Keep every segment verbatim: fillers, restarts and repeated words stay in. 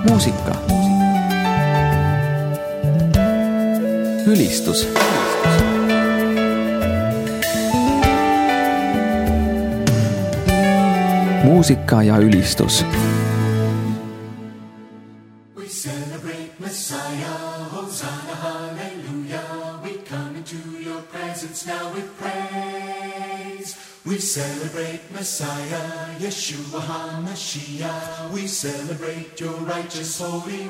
muusika. Ülistus. Muusika ja ülistus. We celebrate Messiah, Hosanna, hallelujah. We come into your presence now with praise. We celebrate Messiah, Yeshua HaMashiach. We celebrate your righteous holy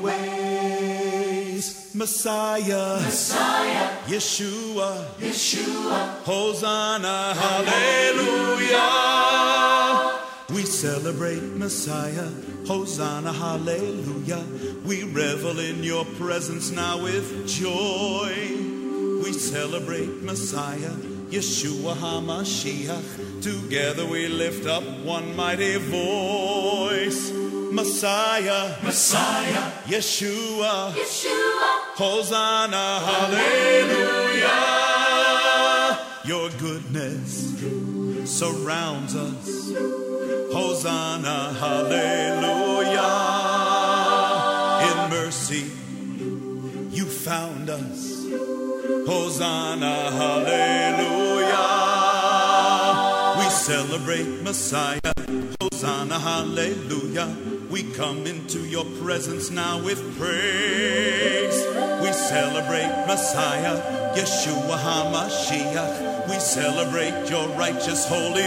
ways. Messiah, Messiah, Yeshua, Yeshua, Hosanna, hallelujah. We celebrate Messiah, Hosanna, hallelujah. We revel in your presence now with joy. We celebrate Messiah, Yeshua HaMashiach. Together we lift up one mighty voice. Messiah, Messiah, Yeshua, Yeshua, Hosanna, hallelujah. Your goodness surrounds us. Hosanna, hallelujah. In mercy you found us. Hosanna, hallelujah. We celebrate Messiah. Hosanna, hallelujah. We come into your presence now with praise. We celebrate Messiah, Yeshua HaMashiach. We celebrate your righteous holy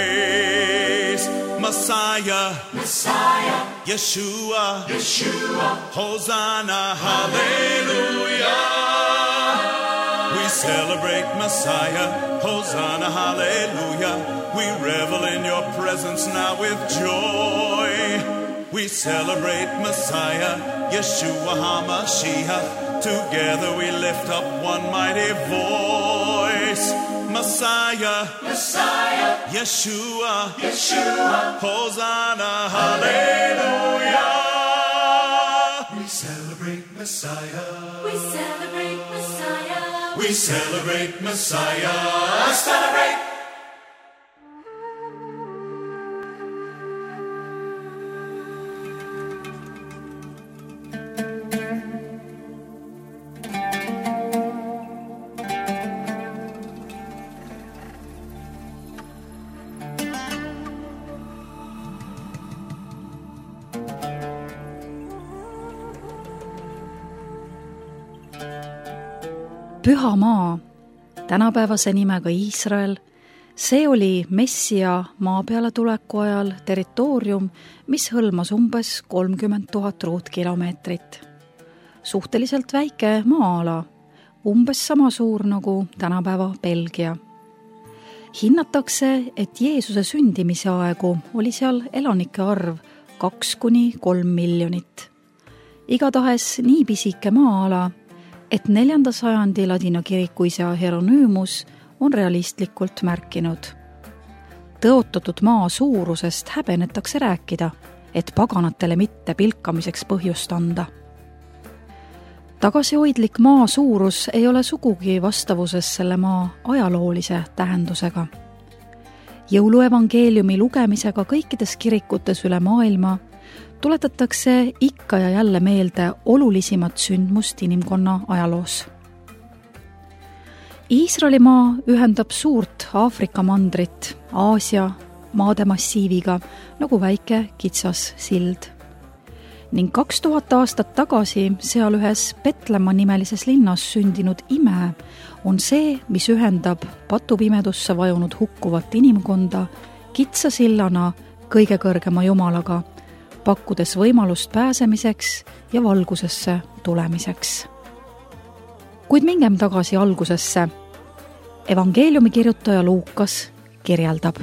ways. Messiah, Messiah, Yeshua, Yeshua, Hosanna, hallelujah. We celebrate Messiah, Hosanna, hallelujah. We revel in your presence now with joy. We celebrate Messiah, Yeshua HaMashiach. Together we lift up one mighty voice. Messiah, Messiah, Yeshua, Yeshua, Hosanna, hallelujah. we celebrate Messiah. We celebrate Messiah. We celebrate Messiah. Celebrate. Püha maa, tänapäevase nimega Iisrael, see oli Messia maa peale tuleku ajal territoorium, mis hõlmas umbes kolmkümmend tuhat ruutkilomeetrit. Suhteliselt väike maa-ala, umbes sama suur nagu tänapäeva Belgia. Hinnatakse, et Jeesuse sündimise aegu oli seal elanike arv kaks kuni kolm miljonit. Igatahes nii pisike maa-ala, et neljanda sajandi ladina kirikuisa Hieronüümus on realistlikult märkinud. Tõotatud maa suurusest häbenetakse rääkida, et paganatele mitte pilkamiseks põhjust anda. Tagasihoidlik maa suurus ei ole sugugi vastavuses selle maa ajaloolise tähendusega. Jõuluevangeeliumi lugemisega kõikides kirikutes üle maailma tuletatakse ikka ja jälle meelde olulisimat sündmust inimkonna ajaloos. Iisraelimaa ühendab suurt Aafrika mandrit Aasia maademassiiviga nagu väike kitsas sild. Ning kaks tuhat aastat tagasi seal ühes Petlemma nimelises linnas sündinud ime on see, mis ühendab patupimedusse vajunud hukkuvat inimkonda kitsa sillana kõige kõrgema jumalaga, pakkudes võimalust pääsemiseks ja valgusesse tulemiseks. Kuid mingem tagasi algusesse. Evangeeliumi kirjutaja Luukas kirjeldab.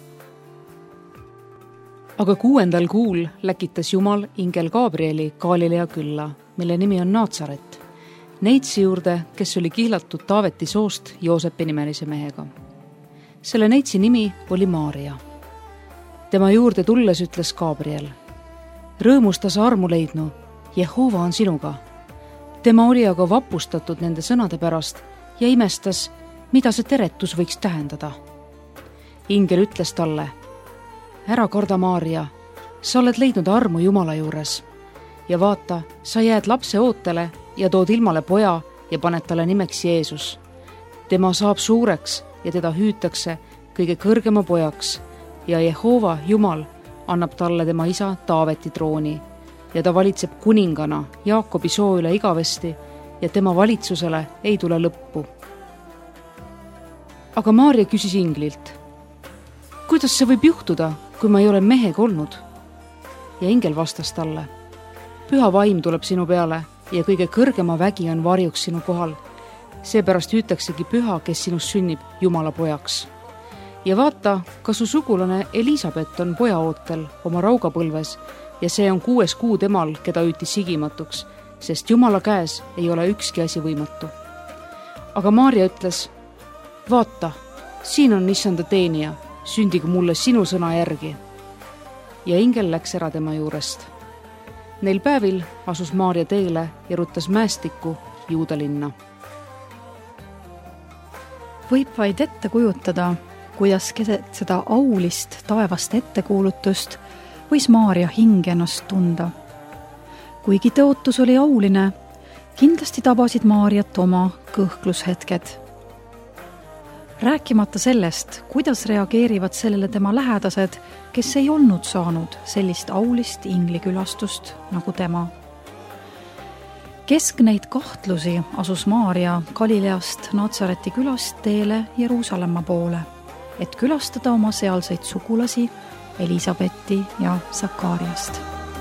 Aga kuuendal kuul läkitas Jumal ingel Gabrieli Galilea külla, mille nimi on Naatsaret, neitsi juurde, kes oli kihlatud Taaveti soost Joosepi nimelise mehega. Selle neitsi nimi oli Maaria. Tema juurde tulles ütles Gabriel: rõõmusta sa armu leidnu, Jehova on sinuga. Tema oli aga vapustatud nende sõnade pärast ja imestas, mida see teretus võiks tähendada. Ingel ütles talle: ära karda, Maaria, sa oled leidnud armu Jumala juures. ja vaata, sa jääd lapse ootele ja tood ilmale poja ja paned talle nimeks Jeesus. Tema saab suureks ja teda hüütakse kõige kõrgema pojaks ja Jehova Jumal annab talle tema isa Taaveti trooni ja ta valitseb kuningana Jaakobi soo üle igavesti ja tema valitsusele ei tule lõppu. Aga Maarja küsis inglilt, kuidas see võib juhtuda, kui ma ei ole mehega olnud? Ja ingel vastas talle, püha vaim tuleb sinu peale ja kõige kõrgema vägi on varjuks sinu kohal. Seepärast hüütaksegi püha, kes sinust sünnib Jumala pojaks. Ja vaata, ka su sugulane Elisabet on poja ootel oma raugapõlves ja see on kuues kuu temal, keda hüüti sigimatuks, sest Jumala käes ei ole ükski asi võimatu. Aga Maarja ütles, vaata, siin on issanda teenija, sündigu mulle sinu sõna järgi. Ja ingel läks ära tema juurest. Neil päevil asus Maarja teele ja ruttas mäestikku Juuda linna. Võib vaid ette kujutada, kuidas keset seda aulist taevast ettekuulutust võis Maarja hing ennast tunda. Kuigi tõotus oli auline, kindlasti tabasid Maarjat oma kõhklushetked. Rääkimata sellest, kuidas reageerivad sellele tema lähedased, kes ei olnud saanud sellist aulist inglikülastust nagu tema. Kesk neid kahtlusi asus Maarja Galileast Natsareti külast teele Jeruusalemma poole, et külastada oma sealseid sugulasi Elisabetti ja Sakariast.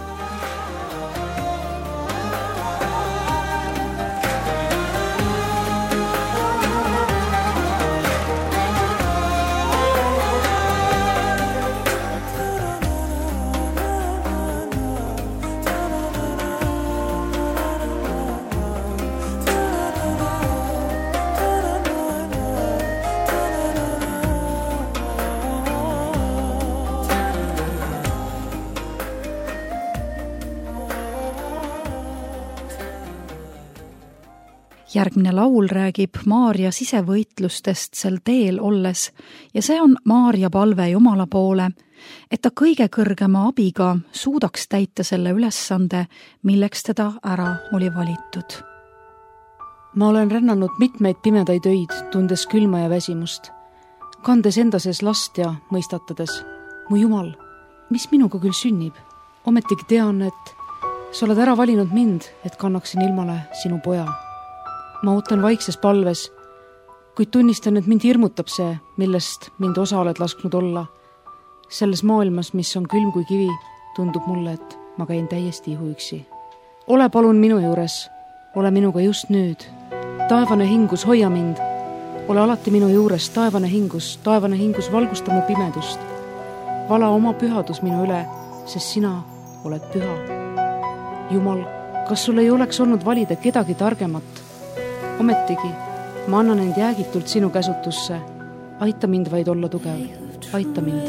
Järgmine laul räägib Maarja sisevõitlustest sel teel olles ja see on Maarja palve Jumala poole, et ta kõige kõrgema abiga suudaks täita selle ülesande, milleks teda ära oli valitud. Ma olen rännanud mitmeid pimedaid öid, tundes külma ja väsimust, kandes enda sees last ja mõistatades. Mu Jumal, mis minuga küll sünnib? Ometigi tean, et sa oled ära valinud mind, et kannaksin ilmale sinu poja. Ma ootan vaikses palves, kuid tunnistan, et mind hirmutab see, millest mind osa oled lasknud olla. Selles maailmas, mis on külm kui kivi, tundub mulle, et ma käin täiesti ihuüksi. Ole palun minu juures, ole minuga just nüüd. Taevane hingus, hoia mind. Ole alati minu juures, taevane hingus, taevane hingus, valgusta mu pimedust. Vala oma pühadus minu üle, sest sina oled püha. Jumal, kas sul ei oleks olnud valida kedagi targemat? Ometigi, ma annan end jäägitult sinu käsutusse. Aita mind vaid olla tugev. Aita mind.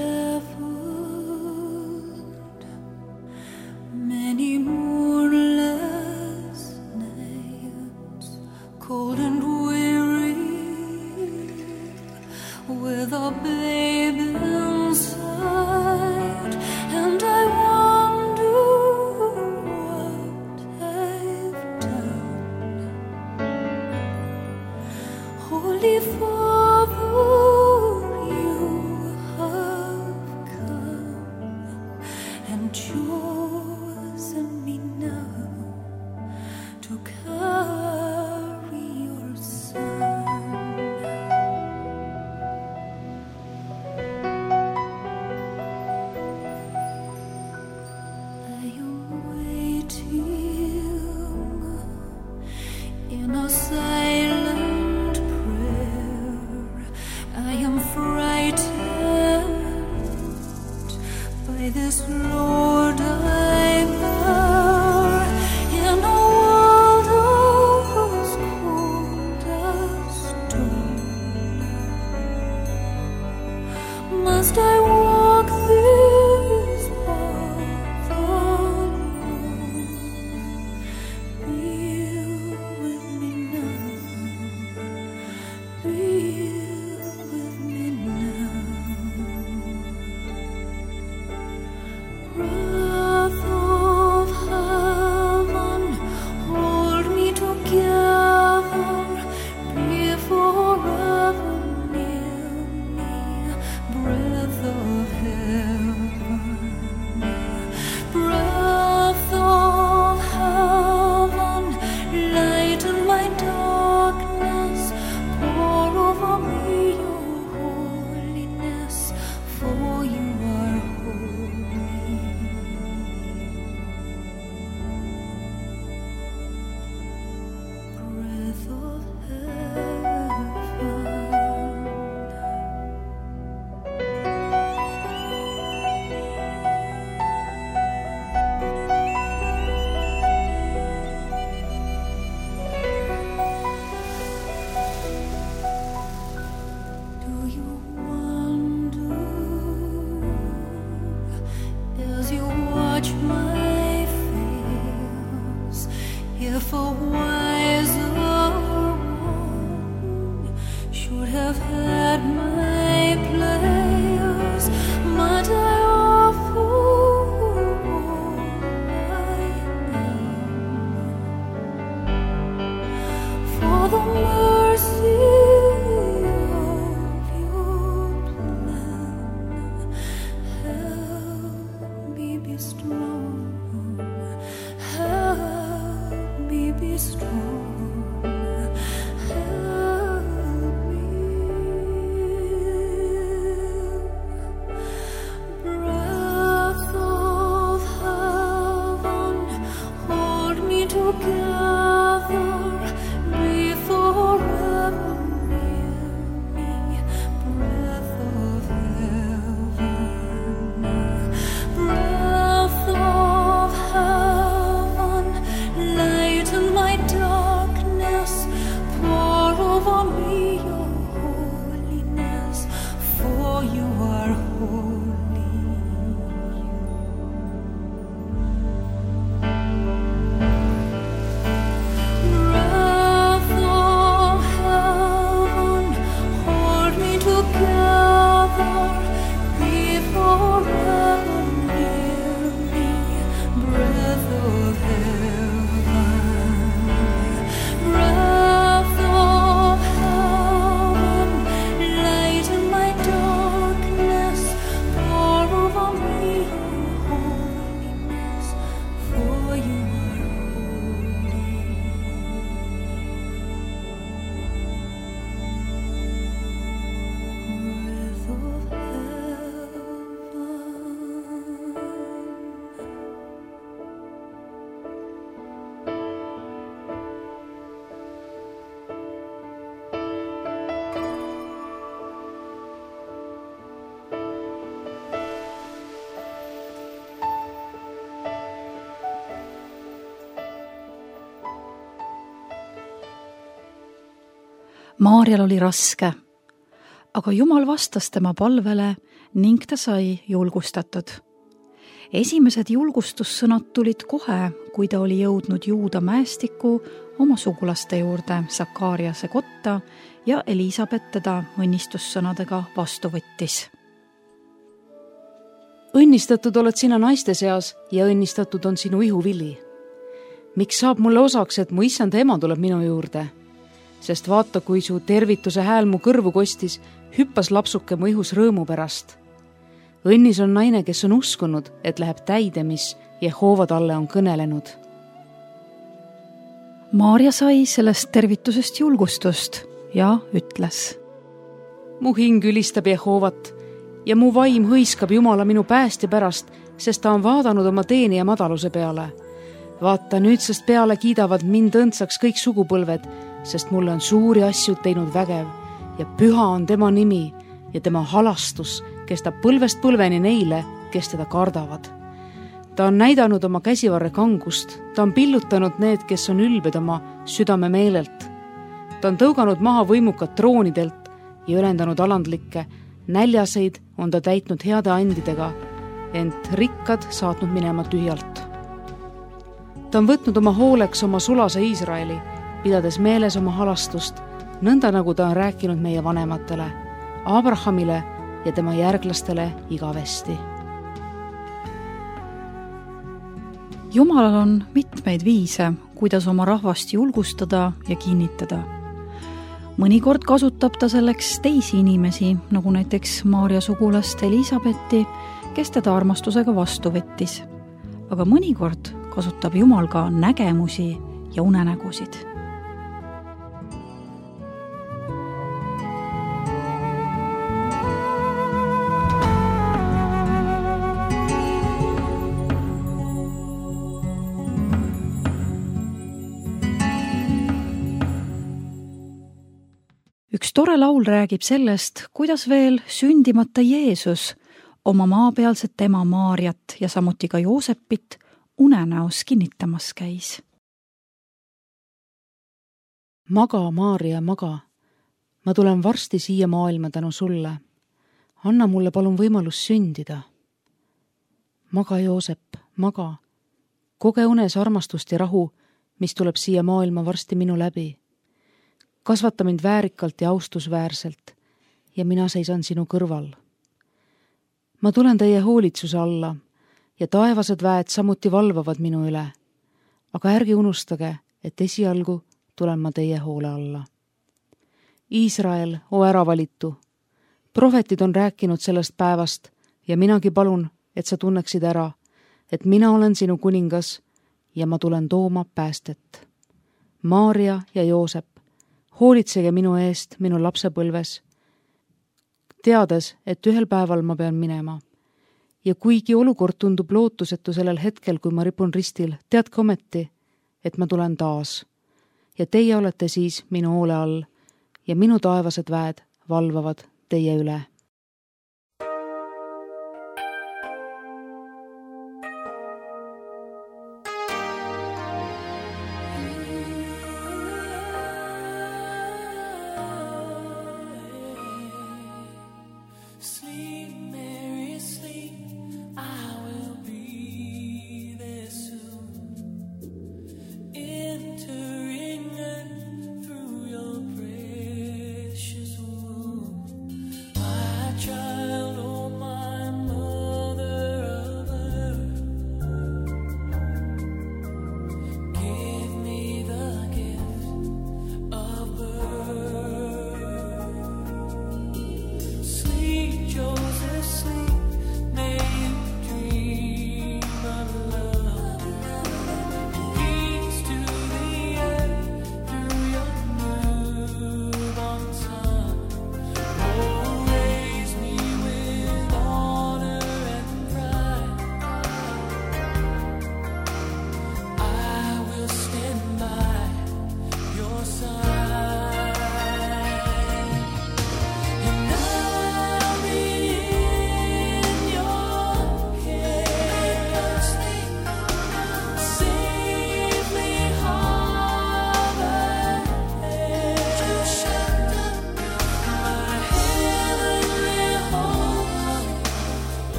Many moonless nights, cold and weary, with a baby inside, and I wonder what I've done. Holy Father, you have come and chosen me now to carry your son. I am waiting in a silent I am frightened by this Lord I bear in a world as cold as stone. Must I walk this path alone? Be with me now. Be with me now. watch my face. If a wiser one should have had my place, might I offer all I am for the mercy of your plan? Help me be strong, help me be strong, help me. Breath of heaven, hold me together, be forever near me. Breath of heaven, breath of heaven, lighten my darkness, pour over me your holiness, for you are holy. Breath of heaven, hold me together, be forever near me. Breath of heaven, breath of heaven, lighten my darkness, pour over me your holiness, for you are holy. Breath of heaven. Maarjal oli raske, aga Jumal vastas tema palvele ning ta sai julgustatud. Esimesed julgustussõnad tulid kohe, kui ta oli jõudnud Juuda mäestiku oma sugulaste juurde Sakariase kotta ja Elisabet teda õnnistussõnadega vastu võttis. õnnistatud oled sina naiste seas ja õnnistatud on sinu ihuvili. Miks saab mulle osaks, et mu issanda ema tuleb minu juurde? Sest vaata, kui su tervituse hääl mu kõrvu kostis, hüppas lapsuke mu ihus rõõmu pärast. Õnnis on naine, kes on uskunud, et läheb täide, mis Jehova talle on kõnelenud. Maarja sai sellest tervitusest julgustust ja ütles: Mu hing ülistab Jehovat ja mu vaim hõiskab Jumala minu päästja pärast, sest ta on vaadanud oma teenija madaluse peale. Vaata, nüüdsest peale kiidavad mind õndsaks kõik sugupõlved, sest mulle on suuri asju teinud vägev ja püha on tema nimi ja tema halastus kestab põlvest põlveni neile, kes teda kardavad. Ta on näidanud oma käsivarre kangust, ta on pillutanud need, kes on ülbed oma südame meelelt. Ta on tõuganud maha võimukad troonidelt ja ülendanud alandlikke, näljaseid on ta täitnud heade andidega, ent rikkad saatnud minema tühjalt. Ta on võtnud oma hooleks oma sulase Iisraeli, pidades meeles oma halastust, nõnda nagu ta on rääkinud meie vanematele, Abrahamile ja tema järglastele igavesti. Jumalal on mitmeid viise, kuidas oma rahvast julgustada ja kinnitada. Mõnikord kasutab ta selleks teisi inimesi, nagu näiteks Maarja sugulast Elisabetti, kes teda armastusega vastu võttis. Aga mõnikord kasutab Jumal ka nägemusi ja unenägusid. Üks tore laul räägib sellest, kuidas veel sündimata Jeesus oma maapealset ema Maarjat ja samuti ka Joosepit unenäos kinnitamas käis. Maga, Maarja, maga. Ma tulen varsti siia maailma tänu sulle. Anna mulle palun võimalus sündida. Maga, Joosep, maga, koge unes armastust ja rahu, mis tuleb siia maailma varsti minu läbi. Kasvata mind väärikalt ja austusväärselt ja mina seisan sinu kõrval. Ma tulen teie hoolitsuse alla ja taevased väed samuti valvavad minu üle, aga ärge unustage, et esialgu tulen ma teie hoole alla. Iisrael, o ära valitu, prohvetid on rääkinud sellest päevast ja minagi palun, et sa tunneksid ära, et mina olen sinu kuningas ja ma tulen tooma päästet. Maaria ja Joosep, hoolitsege minu eest minu lapsepõlves, teades, et ühel päeval ma pean minema. Ja kuigi olukord tundub lootusetu sellel hetkel, kui ma ripun ristil, teadke ometi, et ma tulen taas. Ja teie olete siis minu hoole all ja minu taevased väed valvavad teie üle.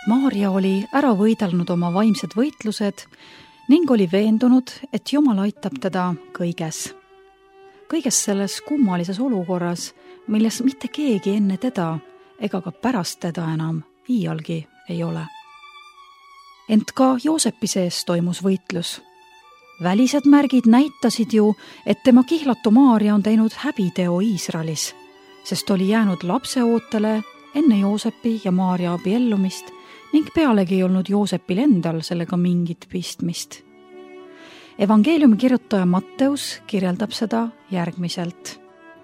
Maarja oli ära võidelnud oma vaimsed võitlused ning oli veendunud, et Jumal aitab teda kõiges. Kõiges selles kummalises olukorras, milles mitte keegi enne teda ega ka pärast teda enam iialgi ei ole. Ent ka Joosepi sees toimus võitlus. Välised märgid näitasid ju, et tema kihlatu Maarja on teinud häbiteo Iisraelis, sest oli jäänud lapseootele enne Joosepi ja Maarja abiellumist ning pealegi ei olnud Joosepil endal sellega mingit pistmist. Evangeeliumi kirjutaja Matteus kirjeldab seda järgmiselt.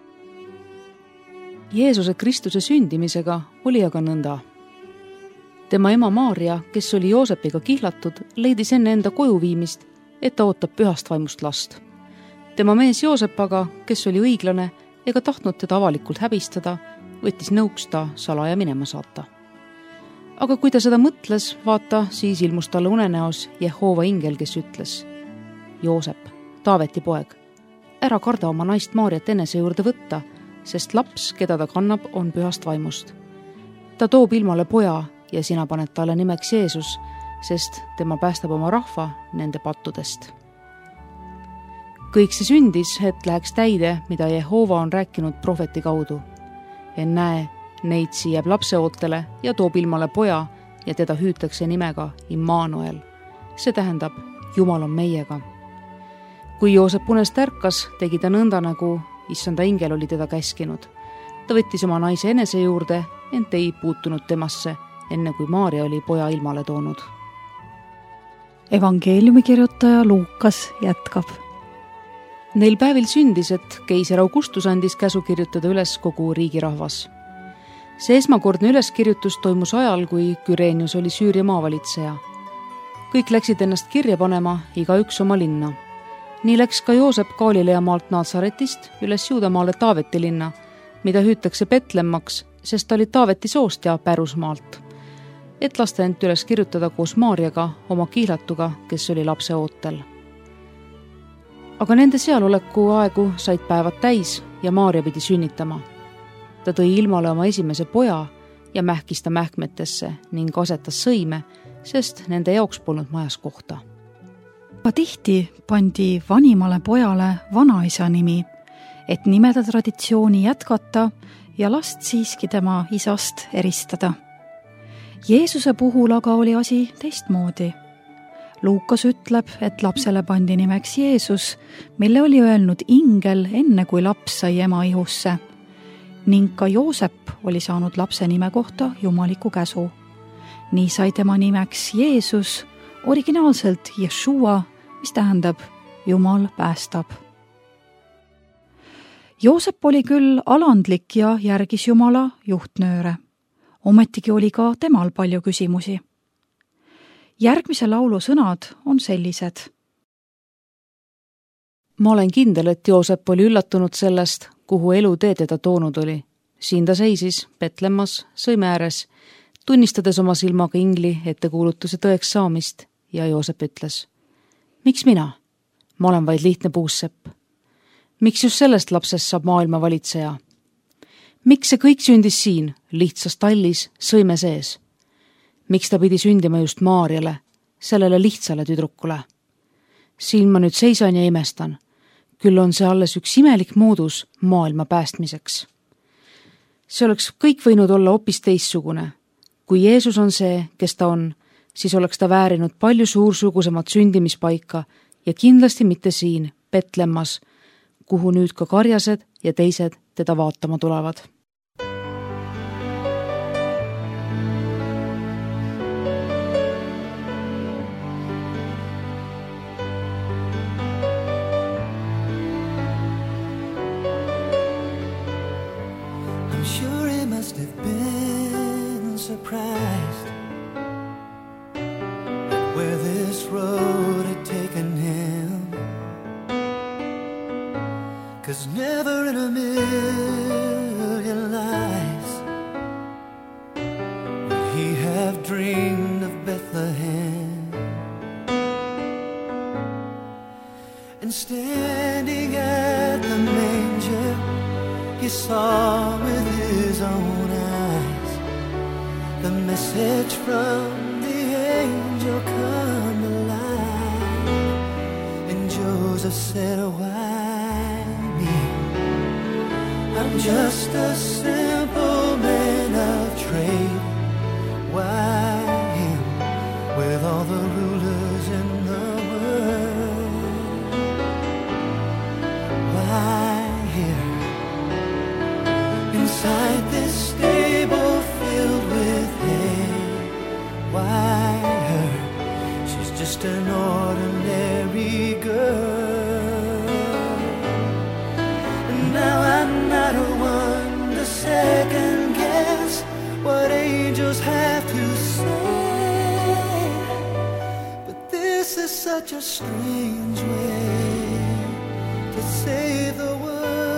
Jeesuse Kristuse sündimisega oli aga nõnda. Tema ema Maarja, kes oli Joosepiga kihlatud, leidis enne enda koju viimist, et ta ootab pühast vaimust last. Tema mees Joosep aga, kes oli õiglane ega tahtnud teda avalikult häbistada, võttis nõuks ta salaja minema saata. Aga kui ta seda mõtles, vaata, siis ilmus talle unenäos Jehova ingel, kes ütles: Joosep, Taaveti poeg, ära karda oma naist Maarjat enese juurde võtta, sest laps, keda ta kannab, on pühast vaimust. Ta toob ilmale poja ja sina paned talle nimeks Jeesus, sest tema päästab oma rahva nende pattudest. Kõik see sündis, et läheks täide, mida Jehova on rääkinud prohveti kaudu. En näe, neitsi jääb lapseootele ja toob ilmale poja ja teda hüütakse nimega Immanuel. See tähendab, Jumal on meiega. Kui Joosep unest ärkas, tegi ta nõnda, nagu issanda ingel oli teda käskinud. Ta võttis oma naise enese juurde, ent ei puutunud temasse, enne kui Maarja oli poja ilmale toonud. Evangeeliumi kirjutaja Luukas jätkab. Neil päevil sündis, et keiser Augustus andis käsu kirjutada üles kogu riigirahvas. See esmakordne üleskirjutus toimus ajal, kui Kyrenius oli Süüria maavalitseja. Kõik läksid ennast kirja panema, igaüks oma linna. Nii läks ka Joosep Galilea maalt Naatsaretist üles Juudamaale Taaveti linna, mida hüütakse Betlemmaks, sest ta oli Taaveti soost ja Pärusmaalt, et lasta end üles kirjutada koos Maarjaga, oma kihlatuga, kes oli lapse ootel. Aga nende sealoleku aegu said päevad täis ja Maarja pidi sünnitama. Ta tõi ilmale oma esimese poja ja mähkis ta mähkmetesse ning asetas sõime, sest nende jaoks polnud majas kohta. Ka tihti pandi vanimale pojale vanaisa nimi, et nimede traditsiooni jätkata ja last siiski tema isast eristada. Jeesuse puhul aga oli asi teistmoodi. Luukas ütleb, et lapsele pandi nimeks Jeesus, mille oli öelnud ingel enne, kui laps sai ema ihusse, ning ka Joosep oli saanud lapse nime kohta jumaliku käsu. Nii sai tema nimeks Jeesus, originaalselt Jeshua, mis tähendab Jumal päästab. Joosep oli küll alandlik ja järgis Jumala juhtnööre. Ometigi oli ka temal palju küsimusi. Järgmise laulu sõnad on sellised. Ma olen kindel, et Joosep oli üllatunud sellest, kuhu elu tee teda toonud oli. Siin ta seisis Betlemmas sõime ääres, tunnistades oma silmaga ingli ettekuulutuse tõeks saamist ja Joosep ütles: Miks mina? Ma olen vaid lihtne puussepp. Miks just sellest lapsest saab maailma valitseja? Miks see kõik sündis siin, lihtsas tallis, sõime sees? Miks ta pidi sündima just Maarjale, sellele lihtsale tüdrukule? Siin ma nüüd seisan ja imestan. Küll on see alles üks imelik moodus maailma päästmiseks. See oleks kõik võinud olla hoopis teissugune. Kui Jeesus on see, kes ta on, siis oleks ta väärinud palju suursugusemat sündimispaika ja kindlasti mitte siin, Betlemmas, kuhu nüüd ka karjased ja teised teda vaatama tulevad. I'm sure he must have been surprised at where this road had taken him, 'cause never in a million lives would he have dreamed of Bethlehem. And standing at the manger, he saw with his own eyes the message from the angel come alive. And Joseph said, why me? I'm just a simple man of trade. Why him with all the rulers in the world? Why here inside this stable filled with hay? Why her? She's just an ordinary girl. And now I'm not a one to second guess what angels have to say. But this is such a strange way to save the world.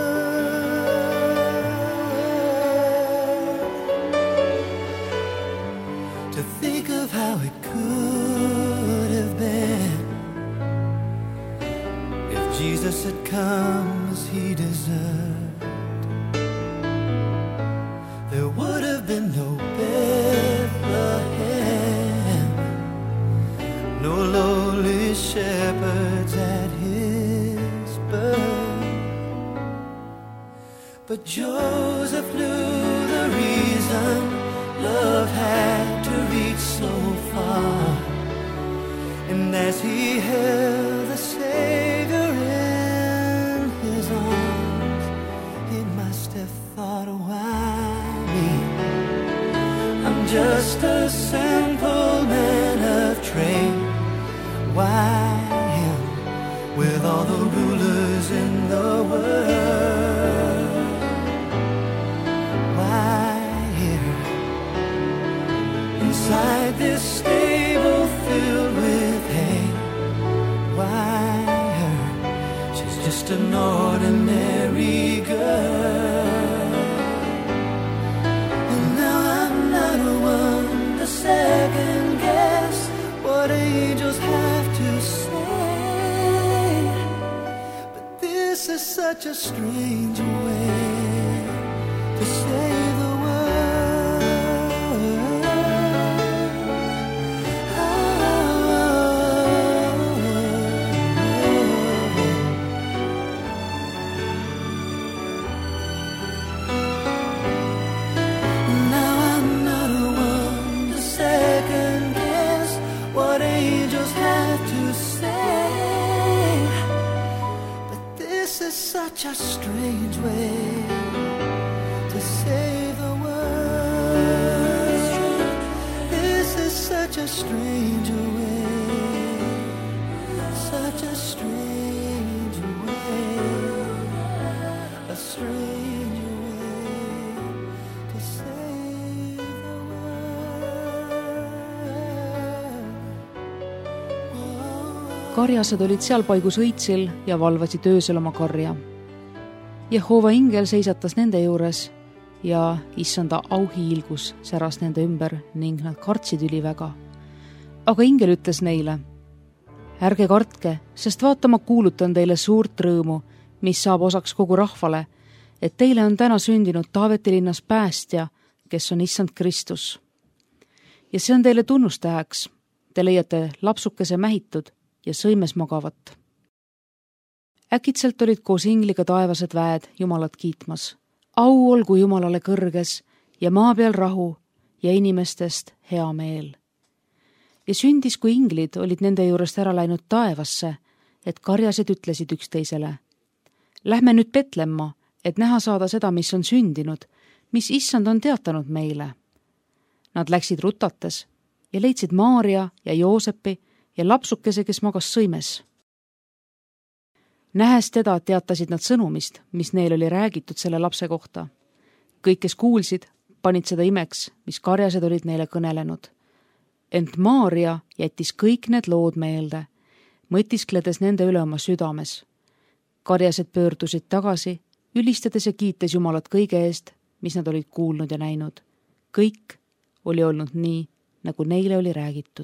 To think of how it could have been if Jesus had come as he deserved. There would have been no Bethlehem, no lowly shepherds at his birth. But Joseph knew the reason love had to reach so far. And as he held the Savior in his arms, he must have thought, why me? I'm just a simple man of trade. Why him with all the rulers in the world? Why here inside this stable filled with hay? Why her? She's just an ordinary girl. And now I'm not a one to second guess what angels have to say. But this is such a strange way to save the world. Such a strange way to save the world. This is such a strange way, such a strange way, a strange way to save the world. karjased olid seal paigus õitsil ja valvasid öösel oma karja. Jehova ingel seisatas nende juures ja issanda auhiilgus säras nende ümber ning nad kartsid üliväga. Aga ingel ütles neile, ärge kartke, sest vaata, ma kuulutan teile suurt rõõmu, mis saab osaks kogu rahvale, et teile on täna sündinud Taaveti linnas päästja, kes on issand Kristus. Ja see on teile tunnustäheks, te leiate lapsukese mähitud ja sõimes magavat. Äkitselt olid koos ingliga taevased väed Jumalat kiitmas. Au olgu Jumalale kõrges ja maa peal rahu ja inimestest hea meel. Ja sündis, kui inglid olid nende juurest ära läinud taevasse, et karjased ütlesid üksteisele. Lähme nüüd Petlemma, et näha saada seda, mis on sündinud, mis issand on teatanud meile. Nad läksid rutates ja leidsid Maaria ja Joosepi ja lapsukese, kes magas sõimes. Nähes teda teatasid nad sõnumist, mis neil oli räägitud selle lapse kohta. Kõik, kes kuulsid, panid seda imeks, mis karjased olid neile kõnelenud. Ent Maaria jättis kõik need lood meelde, mõtiskledes nende üle oma südames. Karjased pöördusid tagasi, ülistades ja kiites Jumalat kõige eest, mis nad olid kuulnud ja näinud. Kõik oli olnud nii, nagu neile oli räägitud.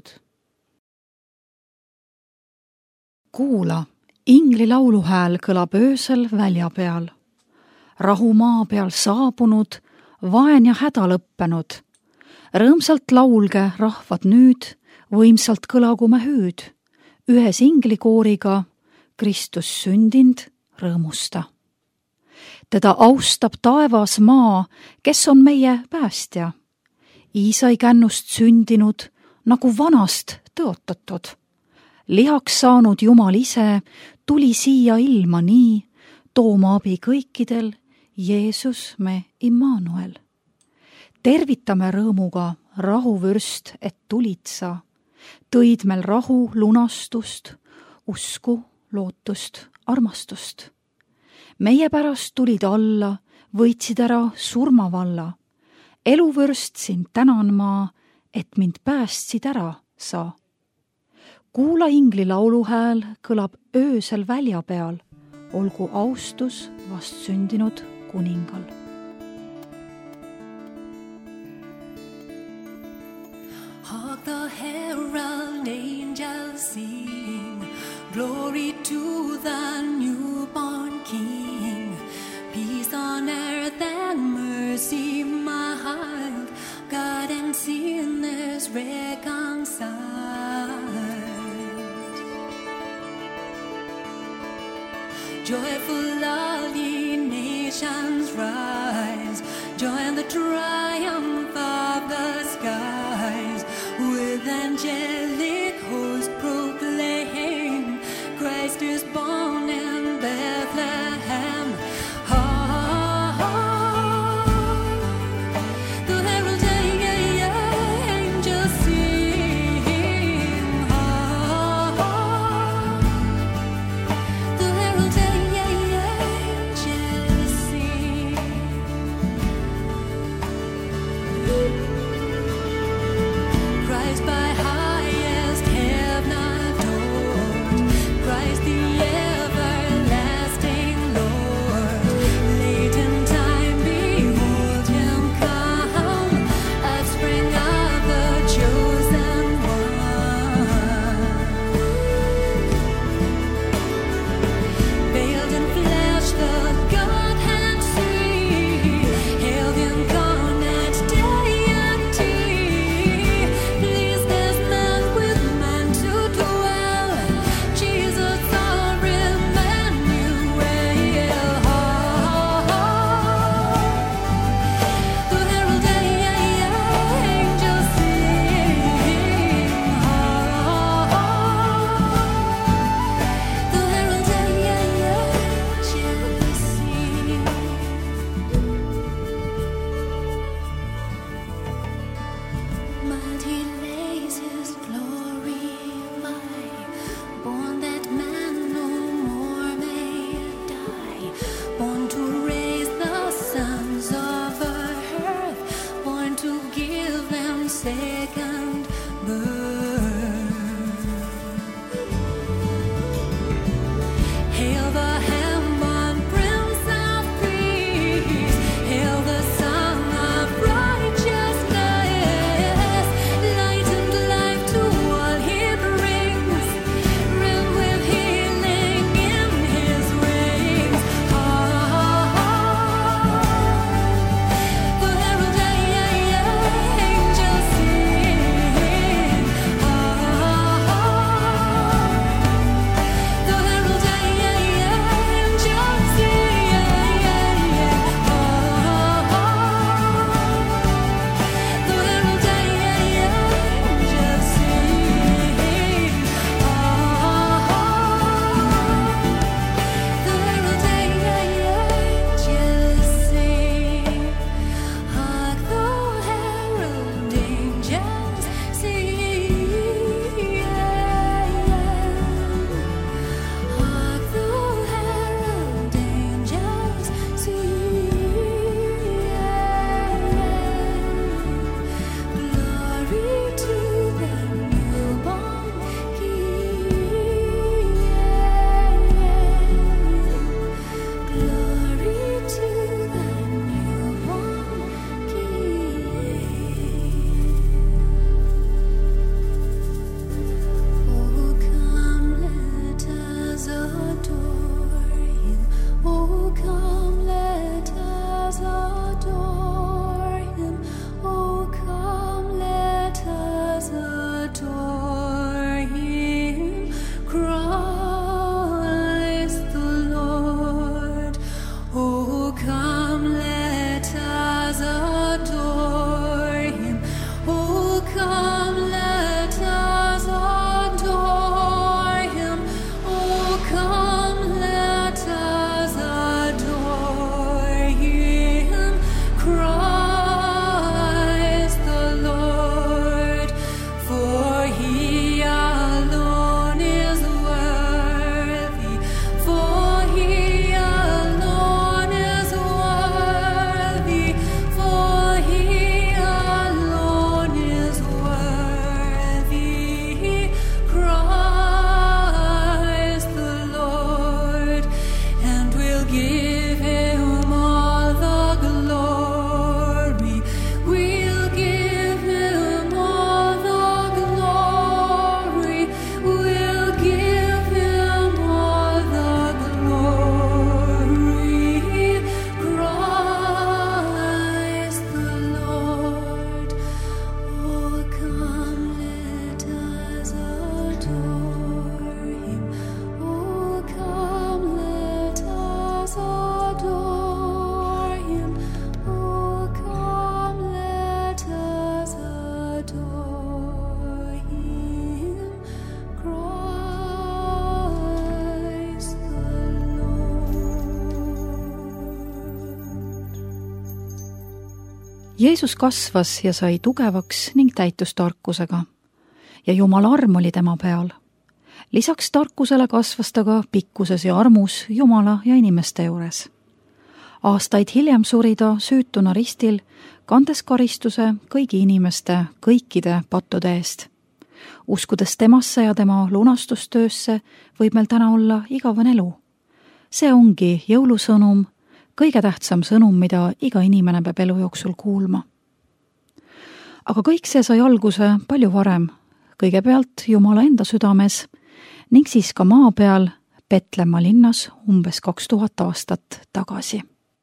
Kuula, ingli lauluhääl kõlab öösel välja peal. Rahu maa peal saabunud, vaen ja häda lõppenud. rõõmsalt laulge, rahvad nüüd, võimsalt kõlagu me hüüd, ühes inglikooriga Kristus sündind rõõmusta. Teda austab taevas maa, kes on meie päästja, Iisai kännust sündinud, nagu vanast tõotatud. Lihaks saanud Jumal ise tuli siia ilma nii, tooma abi kõikidel, Jeesus me Immanuel. Tervitame rõõmuga rahuvürst, et tulid sa, tõid meil rahu, lunastust, usku, lootust, armastust. Meie pärast tulid alla, võitsid ära surmavalla. Eluvürst sind tänan ma, et mind päästsid ära sa. Kuula ingli lauluhääl kõlab öösel välja peal, olgu austus vast sündinud kuningal. Hark the herald angels sing, glory to the newborn King. Peace on earth and mercy mild, God and sinners reconciled. Joyful all ye nations rise, join the triumph of the skies. With angelic host proclaim, Christ is born in Bethlehem. Hark, the herald angels sing. Hark, the herald angels sing. Christ by high Jeesus kasvas ja sai tugevaks ning täitus tarkusega ja Jumala arm oli tema peal. Lisaks tarkusele kasvas ta ka pikkuses ja armus Jumala ja inimeste juures. Aastaid hiljem suri ta süütuna ristil, kandes karistuse kõigi inimeste kõikide pattude eest. Uskudes temasse ja tema lunastustöösse võib meil täna olla igavene elu. See ongi jõulusõnum, kõige tähtsam sõnum, mida iga inimene peab elu jooksul kuulma. Aga kõik see sai alguse palju varem, kõigepealt Jumala enda südames ning siis ka maa peal Petlemma linnas umbes kaks tuhat aastat tagasi.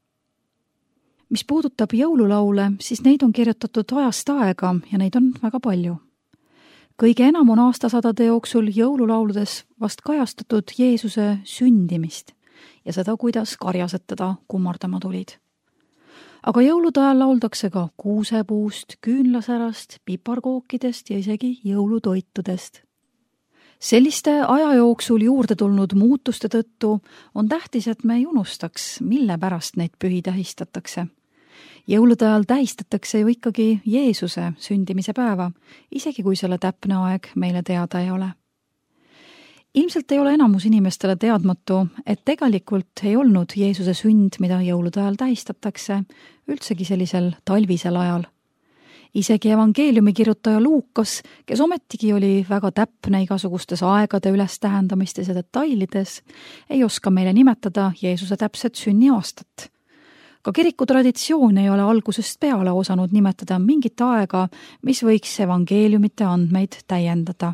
Mis puudutab jõululaule, siis neid on kirjutatud ajast aega ja neid on väga palju. Kõige enam on aastasadade jooksul jõululauludes vast kajastatud Jeesuse sündimist ja seda, kuidas karjased teda kummardama tulid. Aga jõulude ajal lauldakse ka kuusepuust, küünlasärast, piparkookidest ja isegi jõulutoitudest. Selliste aja jooksul juurde tulnud muutuste tõttu on tähtis, et me ei unustaks, mille pärast neid pühi tähistatakse. Jõulude ajal tähistatakse ju ikkagi Jeesuse sündimise päeva, isegi kui selle täpne aeg meile teada ei ole. Ilmselt ei ole enamus inimestele teadmatu, et tegelikult ei olnud Jeesuse sünd, mida jõulude ajal tähistatakse, üldsegi sellisel talvisel ajal. Isegi evangeeliumi kirjutaja Luukas, kes ometigi oli väga täpne igasugustes aegade üles tähendamistes ja detailides, ei oska meile nimetada Jeesuse täpset sünniaastat. Ka kiriku traditsioon ei ole algusest peale osanud nimetada mingit aega, mis võiks evangeeliumite andmeid täiendada.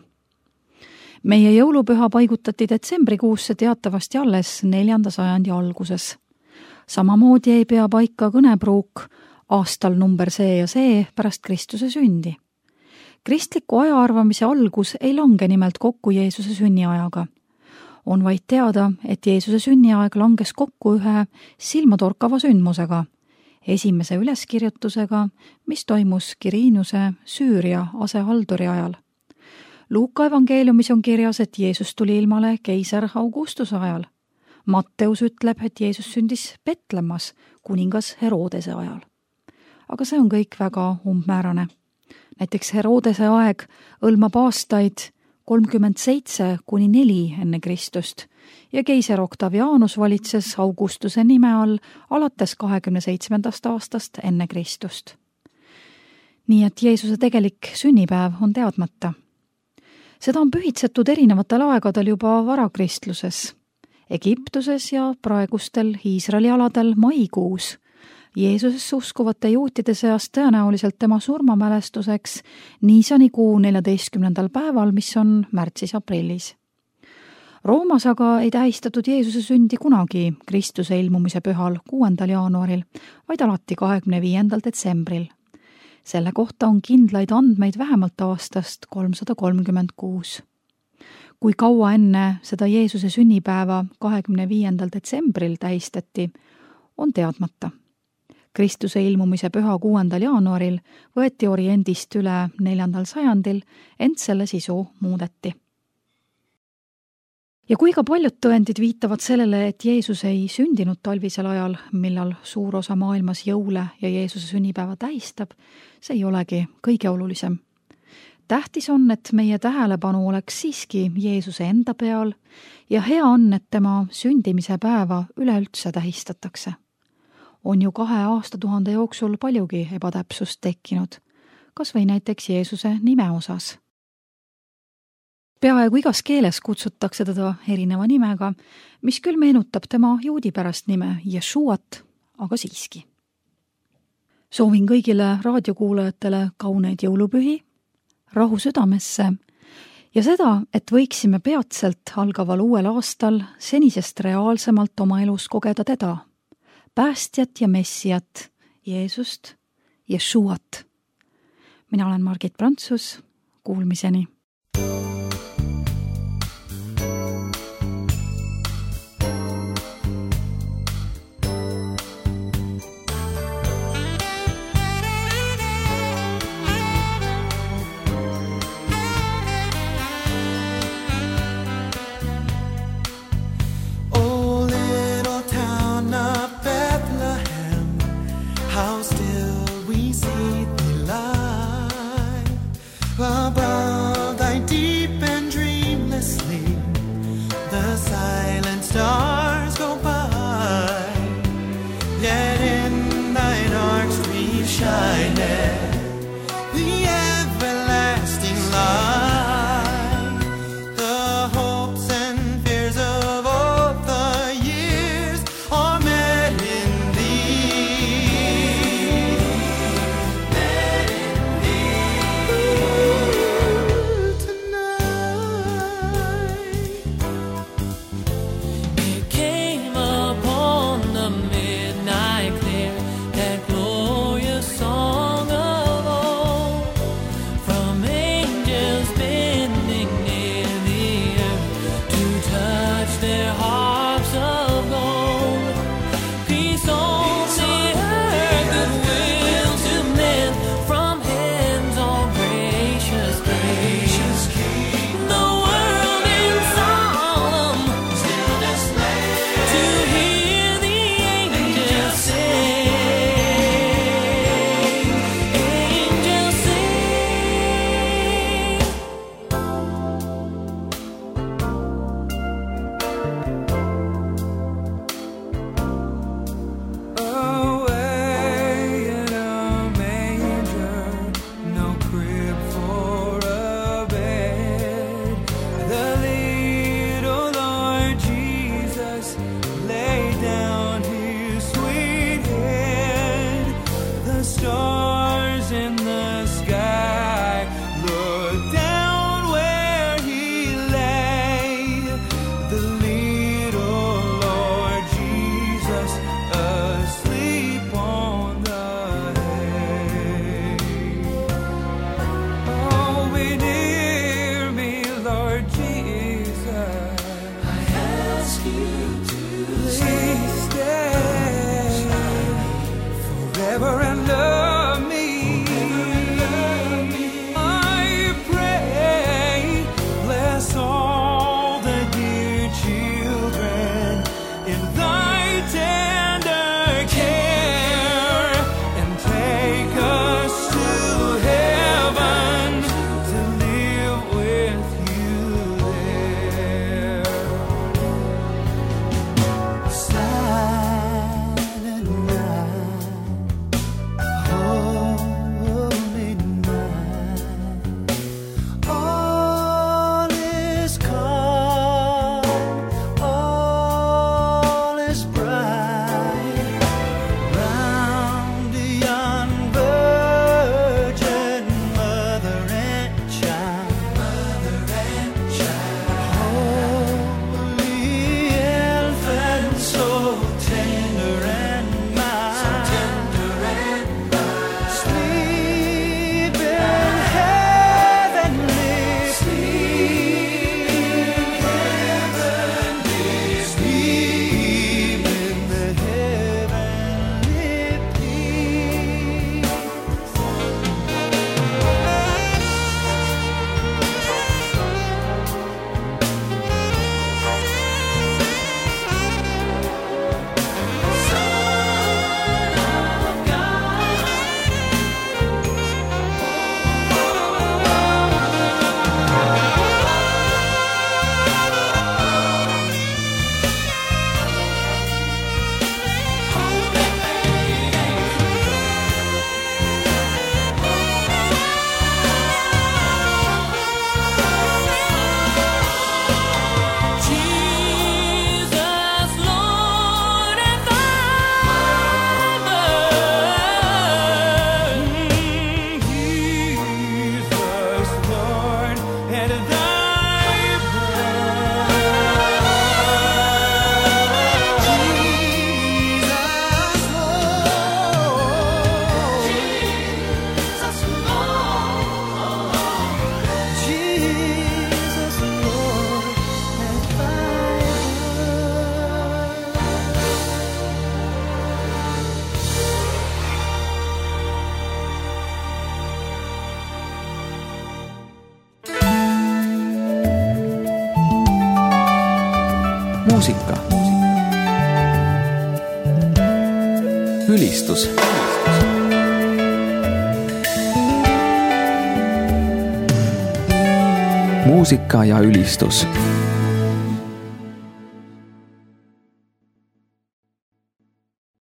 Meie jõulupüha paigutati detsembrikuusse teatavasti alles neljanda sajandi alguses. Samamoodi ei pea paika kõnepruuk aastal number see ja see pärast Kristuse sündi. Kristliku ajaarvamise algus ei lange nimelt kokku Jeesuse sünniajaga. On vaid teada, et Jeesuse sünniaeg langes kokku ühe silmatorkava sündmusega, esimese üleskirjutusega, mis toimus Kiriinuse Süüria asehalduri ajal. Luuka evangeeliumis on kirjas, et Jeesus tuli ilmale keiser Augustuse ajal. Matteus ütleb, et Jeesus sündis Petlemmas kuningas Herodese ajal. Aga see on kõik väga umbmäärane. Näiteks Herodese aeg hõlmab aastaid kolmkümmend seitse kuni neli enne Kristust ja keiser Octavianus valitses Augustuse nime all alates kahekümne seitsmendast aastast enne Kristust. Nii et Jeesuse tegelik sünnipäev on teadmata. Seda on pühitsetud erinevatel aegadel juba varakristluses, Egiptuses ja praegustel Iisraeli aladel maikuus. Jeesusesse uskuvate juutide seas tõenäoliselt tema surmamälestuseks Niisanikuu neljateistkümnendal päeval, mis on märtsis-aprillis. Roomas aga ei tähistatud Jeesuse sündi kunagi Kristuse ilmumise pühal kuuendal jaanuaril, vaid alati kahekümne viiendal detsembril. Selle kohta on kindlaid andmeid vähemalt aastast kolmsada kolmkümmend kuus. Kui kaua enne seda Jeesuse sünnipäeva kahekümne viiendal detsembril tähistati, on teadmata. Kristuse ilmumise püha kuuendal jaanuaril võeti Oriendist üle neljandal sajandil, ent selle sisu muudeti. Ja kui ka paljud tõendid viitavad sellele, et Jeesus ei sündinud talvisel ajal, millal suur osa maailmas jõule ja Jeesuse sünnipäeva tähistab, see ei olegi kõige olulisem. Tähtis on, et meie tähelepanu oleks siiski Jeesuse enda peal ja hea on, et tema sündimise päeva üleüldse tähistatakse. On ju kahe aastatuhande jooksul paljugi ebatäpsust tekkinud, kas või näiteks Jeesuse nime osas. Peaaegu igas keeles kutsutakse teda erineva nimega, mis küll meenutab tema juudipärast nime Jeshuat, aga siiski. Soovin kõigile raadiokuulajatele kauneid jõulupühi, rahu südamesse ja seda, et võiksime peatselt algaval uuel aastal senisest reaalsemalt oma elus kogeda teda, päästjat ja messiat, Jeesust, Jeshuat. Mina olen Margit Prantsus, kuulmiseni. How still we see shineth, the everlasting light, the hopes and fears of all the years are met in thee, met in thee. Ooh, tonight It came upon the midnight clear, that glorious song of old, from angels bending near the earth to touch their harps of gold. Peace on the earth, goodwill to men, from hands all gracious gracious King. The world in solemn stillness lay, to hear the angels sing, angels sing. away in a manger, no crib for a bed. The little Lord Jesus laid down his sweet head. The stars in the sky looked down where he lay. The little Lord Jesus asleep on the hay. Oh, be near me, Lord Jesus. I ask you to please stay forever and love me. I pray, bless all the dear children in thy tender care, and take us to heaven to live with you there. Silent night, holy night, all is calm, all is bright, round the young virgin, mother and child, mother and child, holy infant, so tender and mild, tender and mild, sleep in heavenly, sleep in heavenly, sleep in the heavenly peace. Jesus, Lord, and thy birth. Jesus, Lord, and thy birth. Jesus, Lord, Jesus, Lord, Jesus, Lord, and thy muusika, ülistus, muusika ja ülistus